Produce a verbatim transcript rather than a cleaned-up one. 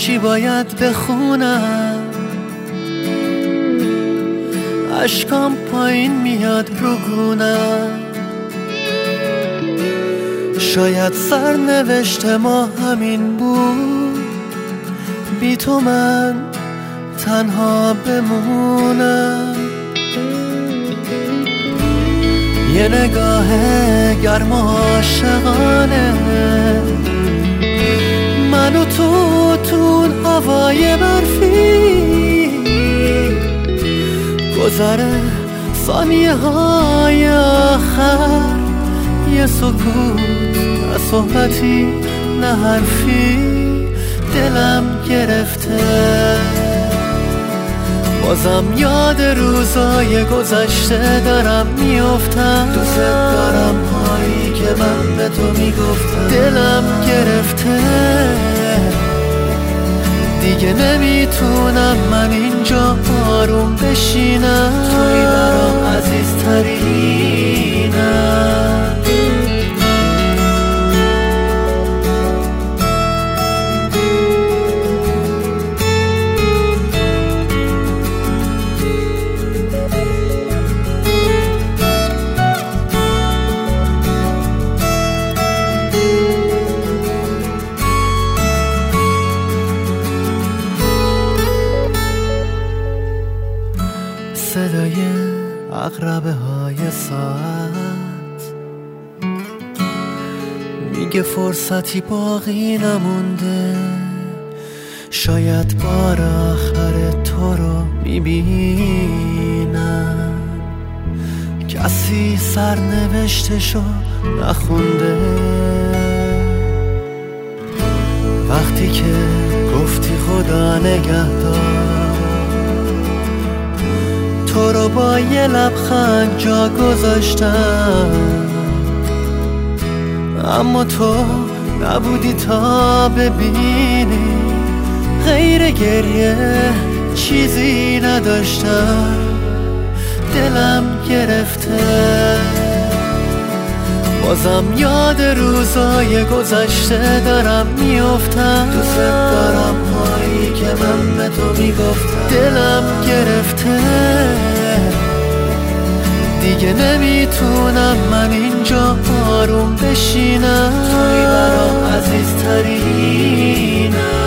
چی باید بخونم؟ اشکام پایین میاد رو گونم. شاید سرنوشت ما همین بود، بی تو من تنها بمونم. یه نگاه گرم و عاشقانه، من و تو تو هوای برفی، گذره ثانیه های آخر، یه سکوت نه صحبتی نه حرفی، دلم گرفته. بازم یاد روزای گذشته دارم میافتم، دوست دارم هایی که من به تو میگفتم. دلم گرفته دیگه، نمیتونم من اینجا آروم بشینم. توی برام عزیزترینم. صدای عقربه های ساعت میگه فرصتی باقی نمونده، شاید بار آخر تو رو میبینم. کسی سرنوشتشو نخونده، وقتی که گفتی خدا نگهدار، تو رو با یه لبخند جا گذاشتم. اما تو نبودی تا ببینی، غیر گریه چیزی نداشتم. دلم گرفته بازم یاد روزای گذشته دارم میافتم. دوست دارم هایی که من به تو میگفتم. دلم گرفته دیگه، نمیتونم من اینجا آروم بشینم. توی برام عزیزترینم.